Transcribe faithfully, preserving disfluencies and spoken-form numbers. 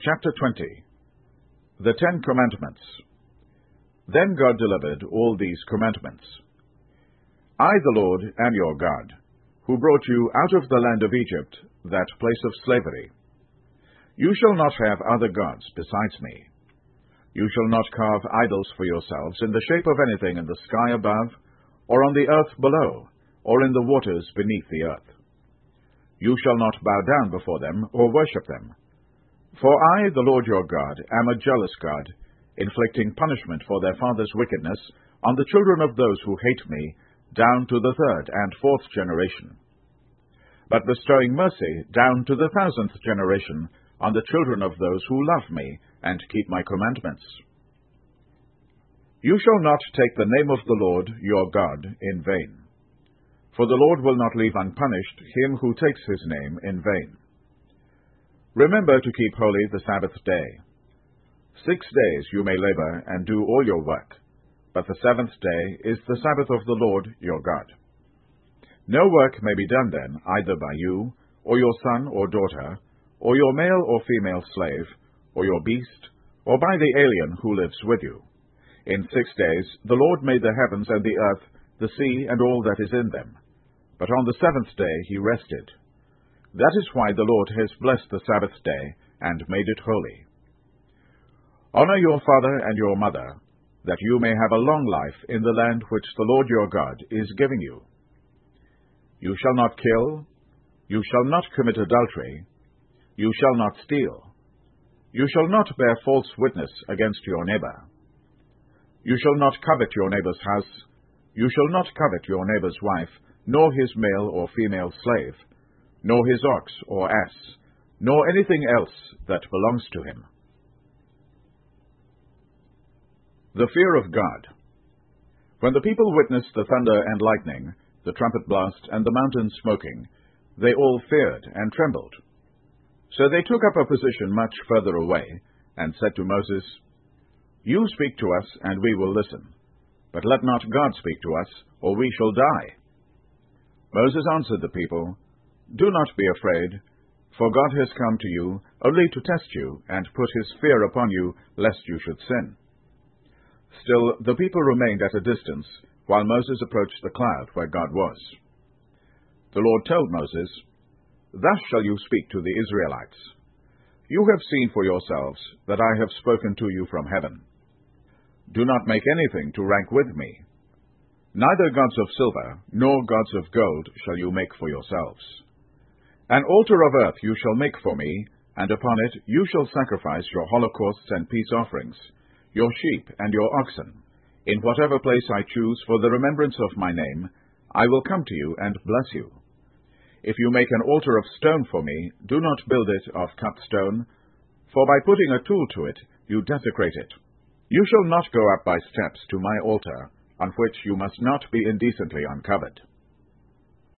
Chapter twenty. The Ten Commandments. Then God delivered all these commandments. I, the Lord, am your God, who brought you out of the land of Egypt, that place of slavery. You shall not have other gods besides me. You shall not carve idols for yourselves in the shape of anything in the sky above, or on the earth below, or in the waters beneath the earth. You shall not bow down before them, or worship them. For I, the Lord your God, am a jealous God, inflicting punishment for their fathers' wickedness on the children of those who hate me, down to the third and fourth generation, but bestowing mercy down to the thousandth generation on the children of those who love me and keep my commandments. You shall not take the name of the Lord your God in vain, for the Lord will not leave unpunished him who takes his name in vain. Remember to keep holy the Sabbath day. Six days you may labor and do all your work, but the seventh day is the Sabbath of the Lord your God. No work may be done then, either by you, or your son or daughter, or your male or female slave, or your beast, or by the alien who lives with you. In six days the Lord made the heavens and the earth, the sea, and all that is in them. But on the seventh day he rested. That is why the Lord has blessed the Sabbath day and made it holy. Honor your father and your mother, that you may have a long life in the land which the Lord your God is giving you. You shall not kill. You shall not commit adultery. You shall not steal. You shall not bear false witness against your neighbor. You shall not covet your neighbor's house. You shall not covet your neighbor's wife, nor his male or female slave, nor his ox or ass, nor anything else that belongs to him. The fear of God. When the people witnessed the thunder and lightning, the trumpet blast, and the mountain smoking, they all feared and trembled. So they took up a position much further away, and said to Moses, You speak to us, and we will listen. But let not God speak to us, or we shall die. Moses answered the people, Do not be afraid, for God has come to you only to test you, and put his fear upon you, lest you should sin. Still the people remained at a distance, while Moses approached the cloud where God was. The Lord told Moses, Thus shall you speak to the Israelites. You have seen for yourselves that I have spoken to you from heaven. Do not make anything to rank with me. Neither gods of silver, nor gods of gold shall you make for yourselves. An altar of earth you shall make for me, and upon it you shall sacrifice your holocausts and peace offerings, your sheep and your oxen. In whatever place I choose for the remembrance of my name, I will come to you and bless you. If you make an altar of stone for me, do not build it of cut stone, for by putting a tool to it, you desecrate it. You shall not go up by steps to my altar, on which you must not be indecently uncovered.